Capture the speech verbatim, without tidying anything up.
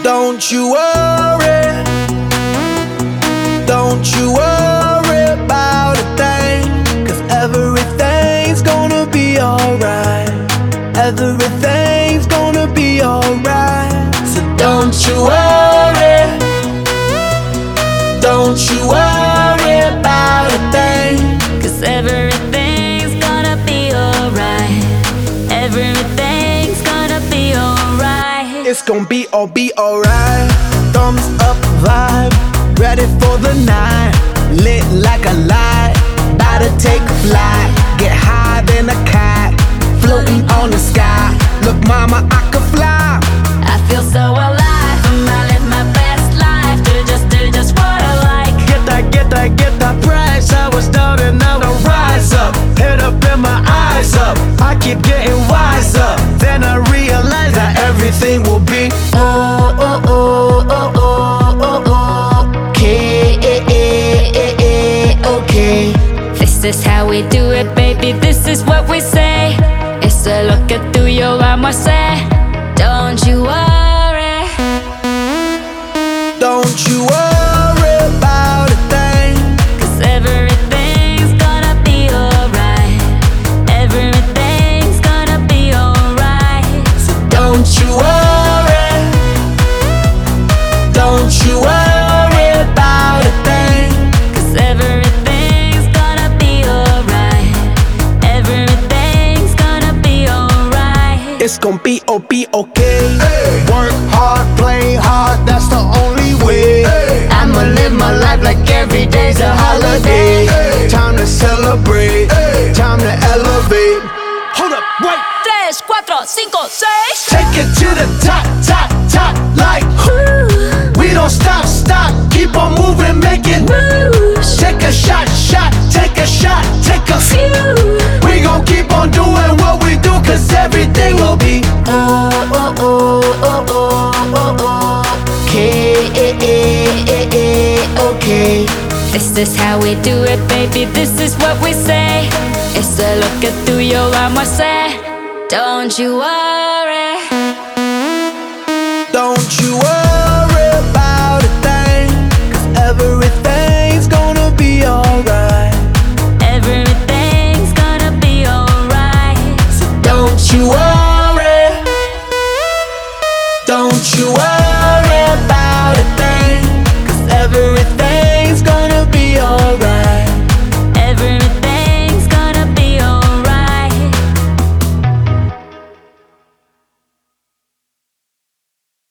Don't you worry, don't you worry about a thing, 'cause everything's gonna be alright. Everything's gonna be alright. So don't you worry, don't you worry about a thing, 'cause everything's gonna be alright. Everything's gonna be alright. it's gonna be all be alright. Thumbs up vibe, ready for the night. Lit like a light, about to take a flight. Get higher than a kite, floating on the sky. Look mama, I could fly. I feel so alive, and I live my best life. Do just, do just what I like. Get that, get that, get that price. I was down and now I rise up. Head up and my eyes up, I keep getting wiser. Then I realize that everything will be Oh, oh, oh, oh, oh, oh, oh. Okay, okay. This is how we do it, baby. This is what we say. It's a look at through your armor, say. Don't you worry. don't you worry about a thing, 'Cause everything's gonna be alright. Everything's gonna be alright. so don't you worry, don't you worry about a thing. 'Cause everything's gonna be alright. Everything's gonna be alright. It's gonna be oh be okay. Work hard, play hard, that's the only way. I'ma live my life like every day's a holiday. Time to celebrate, time to elevate. Hold up, wait. Tres, cuatro, cinco, seis. Take it to the top, top, top, like we don't stop, stop, keep on moving, make it Moves. Take a shot, shot, take a shot, take a few. We gon' keep on doing what we do, 'cause everything will be Oh, oh, oh, oh, oh, oh, oh. Okay, okay. This is how we do it, baby. This is what we say. It's a look at through your armor, say. Don't you worry. don't you worry about a thing, 'cause everything's gonna be alright. Everything's gonna be alright. So don't you worry, don't you worry